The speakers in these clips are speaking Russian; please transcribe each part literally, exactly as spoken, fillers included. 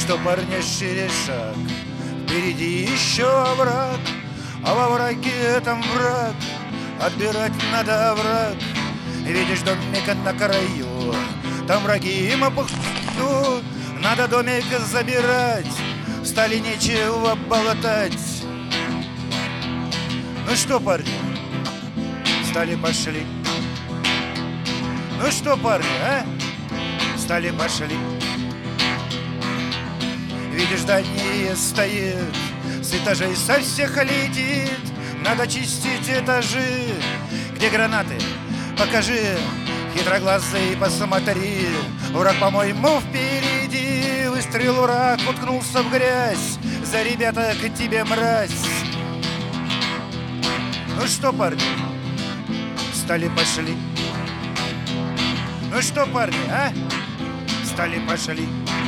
что, парня, шире шаг, впереди еще враг, а во враге этом враг, отбирать надо враг. Видишь домик на краю, там враги им опухту, надо домик забирать, стали нечего болотать. Ну что, парни, стали пошли. Ну что, парни, а? Стали пошли. Видишь, здание стоит, с этажей со всех летит, надо чистить этажи. Где гранаты? Покажи, хитроглазый, посмотри. Враг, по-моему, впереди. Выстрел, враг уткнулся в грязь. За ребята к тебе, мразь. Ну что, парни, стали пошли. Ну что, парни, а? Стали пошли.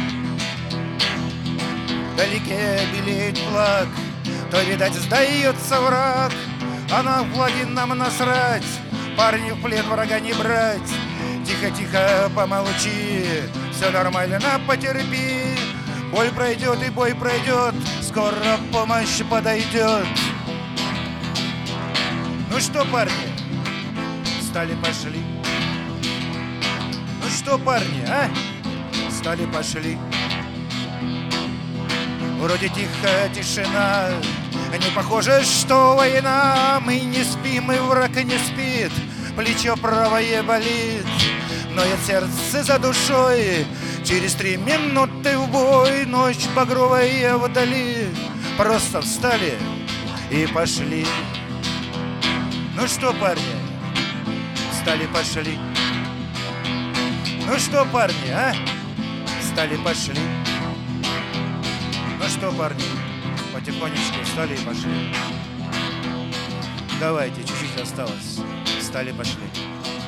Вдалеке белеет флаг, то, видать, сдается враг, а на флаге нам насрать, парни в плен врага не брать. Тихо-тихо помолчи, все нормально, потерпи. Боль пройдет и бой пройдет, скоро помощь подойдет. Ну что, парни, стали пошли. Ну что, парни, а? Стали пошли. Вроде тихо, тишина, не похоже, что война. Мы не спим, и враг не спит, плечо правое болит, ноет сердце за душой. Через три минуты в бой, ночь багровая вдали. Просто встали и пошли. Ну что, парни, стали пошли. Ну что, парни, а? Стали пошли. Ну что, парни, потихонечку встали и пошли. Давайте, чуть-чуть осталось. Встали, пошли.